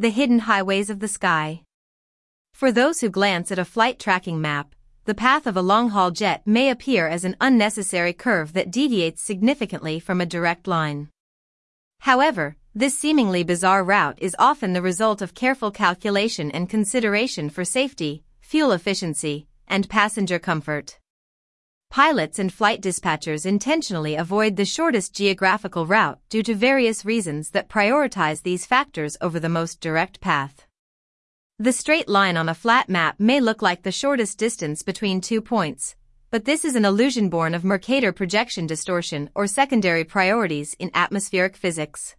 The hidden highways of the sky. For those who glance at a flight tracking map, the path of a long-haul jet may appear as an unnecessary curve that deviates significantly from a direct line. However, this seemingly bizarre route is often the result of careful calculation and consideration for safety, fuel efficiency, and passenger comfort. Pilots and flight dispatchers intentionally avoid the shortest geographical route due to various reasons that prioritize these factors over the most direct path. The straight line on a flat map may look like the shortest distance between 2 points, but this is an illusion born of Mercator projection distortion or secondary priorities in atmospheric physics.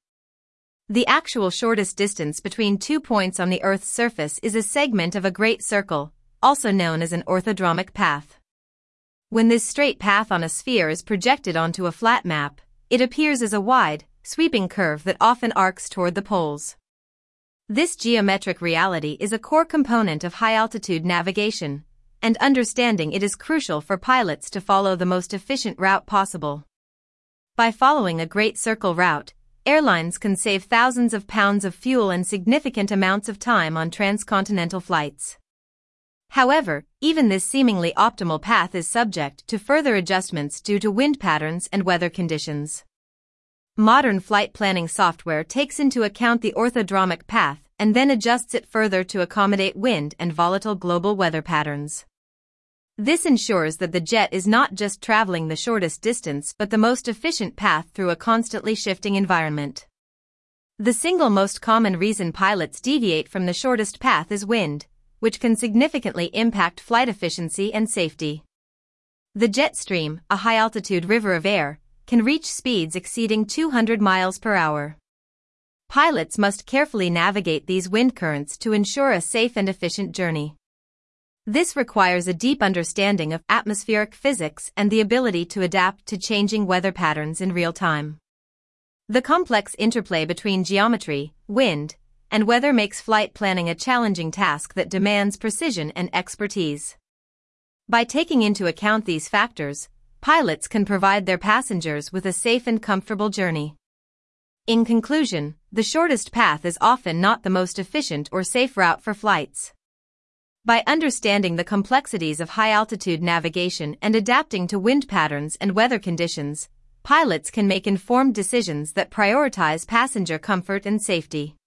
The actual shortest distance between 2 points on the Earth's surface is a segment of a great circle, also known as an orthodromic path. When this straight path on a sphere is projected onto a flat map, it appears as a wide, sweeping curve that often arcs toward the poles. This geometric reality is a core component of high-altitude navigation, and understanding it is crucial for pilots to follow the most efficient route possible. By following a great circle route, airlines can save thousands of pounds of fuel and significant amounts of time on transcontinental flights. However, even this seemingly optimal path is subject to further adjustments due to wind patterns and weather conditions. Modern flight planning software takes into account the orthodromic path and then adjusts it further to accommodate wind and volatile global weather patterns. This ensures that the jet is not just traveling the shortest distance but the most efficient path through a constantly shifting environment. The single most common reason pilots deviate from the shortest path is wind, which can significantly impact flight efficiency and safety. The jet stream, a high-altitude river of air, can reach speeds exceeding 200 miles per hour. Pilots must carefully navigate these wind currents to ensure a safe and efficient journey. This requires a deep understanding of atmospheric physics and the ability to adapt to changing weather patterns in real time. The complex interplay between geometry, wind, and weather makes flight planning a challenging task that demands precision and expertise. By taking into account these factors, pilots can provide their passengers with a safe and comfortable journey. In conclusion, the shortest path is often not the most efficient or safe route for flights. By understanding the complexities of high-altitude navigation and adapting to wind patterns and weather conditions, pilots can make informed decisions that prioritize passenger comfort and safety.